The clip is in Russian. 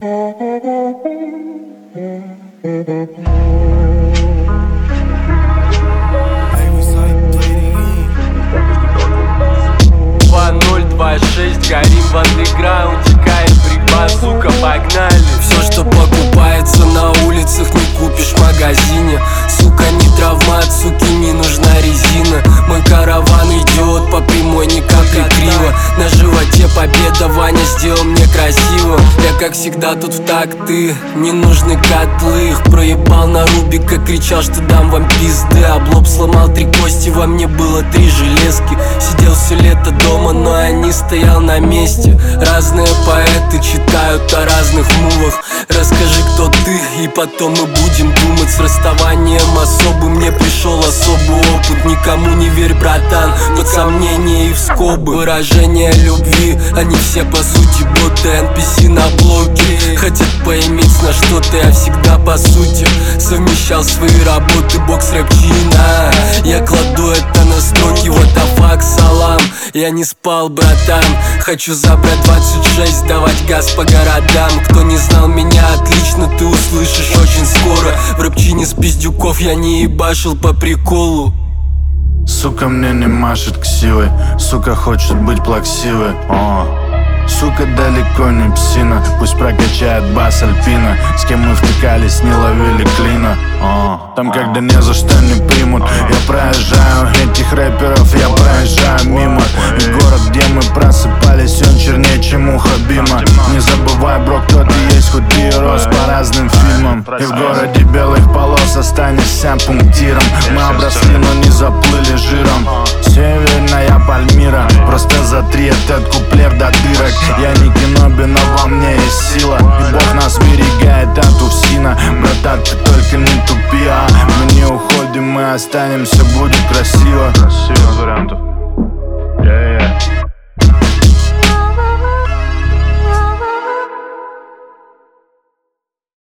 Горим в андеграунде, кайф, бритва, сука, погнали. Все, что покупается на улицах, не купишь в магазине. Сука, не травмат, суки, не нужна резина. Мой караван идет по прямой, ни капли криво. На животе победа, Ваня сделал мне красиво. Я как всегда тут в такты, не нужны котлы. Их проебал на Рубика, кричал, что дам вам пизды. Облоб сломал 3 кости, во мне было 3 железки. Сидел все лето дома, но я не стоял на месте. Разные поэты читают о разных мувах. Расскажи, кто ты, и потом мы будем думать. С расставанием особым мне пришел особый опыт. Никому не верь, братан, под сомнение и в скобы. Выражение любви, они все по сути боты. NPC на блоке, хотят поиметь на что-то. Я всегда по сути совмещал свои работы. Бокс, рэп, чина. Я кладу это на строки, what the fuck, салам. Я не спал, братан, хочу забрать 26, давать газ по городам. Кто не знал меня отлично, ты услышишь очень скоро. В рэпчине с пиздюков я не ебашил по приколу. Сука мне не машет ксивой, сука хочет быть плаксивой. Сука далеко не псина, пусть прокачает бас Альпина. С кем мы втыкались, не ловили клина. Там когда не за что не примут, я проезжаю этих рэперов, я проезжаю мимо. И город, где мы просыпались, он чернее, чем у Хабима. Не забывай, бро, кто ты есть, хоть ты и рос по разным фильмам. И в городе белых полос останешься пунктиром. Мы обросли, но не заплыли жиром. Северная Пальмира, просто затри этот куплет до дырок. Я не Кеноби, но во мне есть сила, и Бог нас берегает от Урсина. Братан, ты только не тупи, мы не уходим, мы останемся, будет красиво.